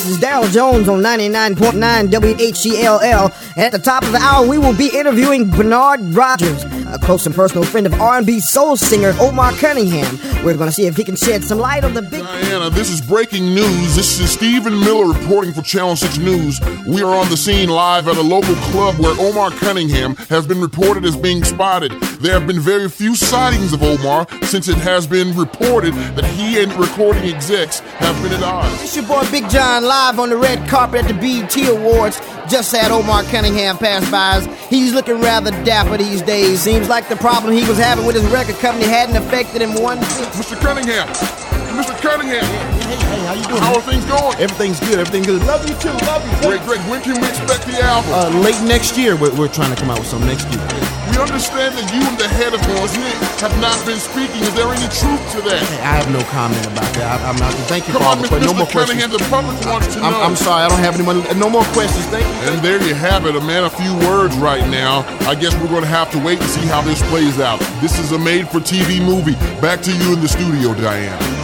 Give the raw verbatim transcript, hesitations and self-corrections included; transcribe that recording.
This is Daryl Jones on ninety-nine point nine W H E L L. And at the top of the hour, we will be interviewing Bernard Rogers, a close and personal friend of R and B soul singer Omar Cunningham. We're going to see if he can shed some light on the big... Diana, this is breaking news. This is Stephen Miller reporting for Channel six News. We are on the scene live at a local club where Omar Cunningham has been reported as being spotted. There have been very few sightings of Omar since it has been reported that he and recording execs have been at odds. It's your boy Big John live on the red carpet at the B E T Awards. Just had Omar Cunningham pass by us. He's looking rather dapper these days. Seems like the problem he was having with his record company hadn't affected him one bit. Mister Cunningham! Mister Cunningham! Hey, hey, how you doing? How are things going? Everything's good, everything's good. Love you too, love you. Great, great. When can we expect the album? Uh, late next year, we're, we're trying to come out with something next year. We understand that you and the head of Morsnick have not been speaking. Is there any truth to that? Hey, I have no comment about that. I, I'm not. Thank you, Come Father, on, but no Mister more Cunningham, questions. the public wants to I'm, know. I'm sorry, I don't have any money. No more questions. Thank you. And there you have it, a man, a few words right now. I guess we're going to have to wait and see how this plays out. This is a made-for-T V movie. Back to you in the studio, Diane.